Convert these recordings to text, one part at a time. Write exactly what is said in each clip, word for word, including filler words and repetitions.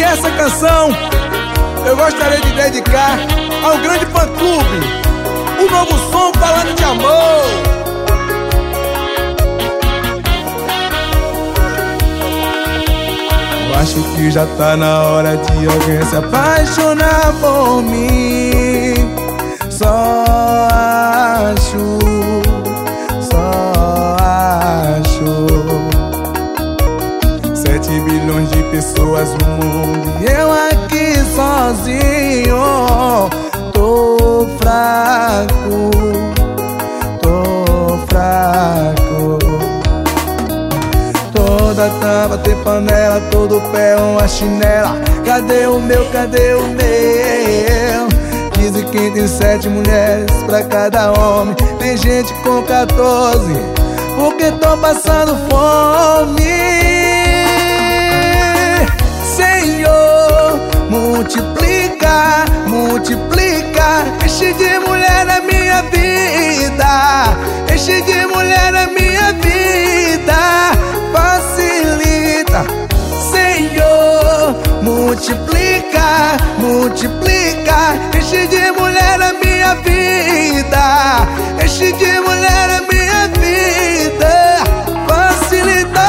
E essa canção eu gostaria de dedicar ao grande fã-clube, o novo som falando de amor. Eu acho que já tá na hora de alguém se apaixonar por mim. Só acho, só acho. Sete bilhões de pessoas no mundo e eu aqui sozinho. Tô fraco, tô fraco. Toda tampa tem panela, todo pé uma chinela. Cadê o meu, cadê o meu? Dizem que tem sete mulheres pra cada homem. Tem gente com quatorze, porque tô passando fome. Senhor, multiplica, multiplica. Enche de mulher na minha vida, enche de mulher na minha vida. Facilita, Senhor, multiplica, multiplica. Enche de mulher na minha vida, enche de mulher na minha vida. Facilita.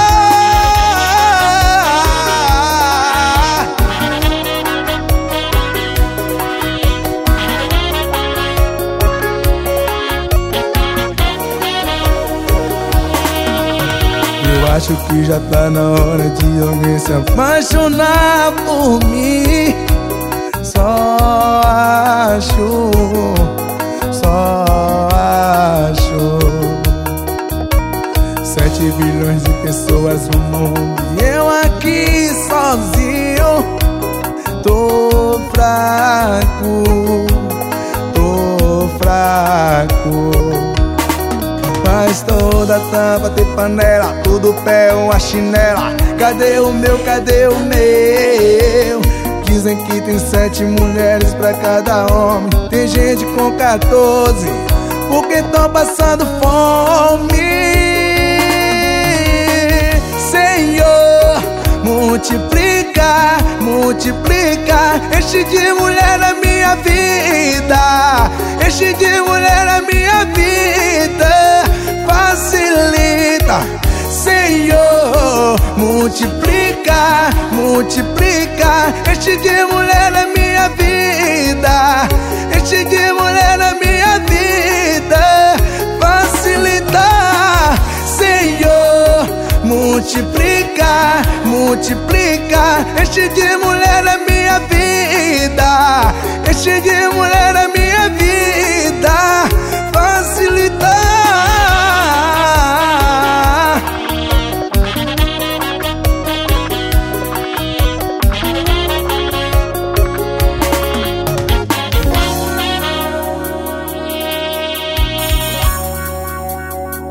Eu acho que já tá na hora de alguém se apaixonar por mim. Só acho, só acho. Sete bilhões de pessoas no mundo e eu aqui sozinho. Tô fraco, tô fraco. Faz toda tampa, tem panela, tudo pé uma chinela. Cadê o meu, cadê o meu? Dizem que tem sete mulheres pra cada homem. Tem gente com quatorze, porque tão passando fome. Senhor, multiplica, multiplica. Enche de mulher na minha vida, enche de mulher na minha vida. Facilita, Senhor, multiplica, multiplica. Enche de mulher na minha vida, enche de mulher na minha vida. Facilita, Senhor, multiplica, multiplica. Enche de mulher na minha vida, enche de mulher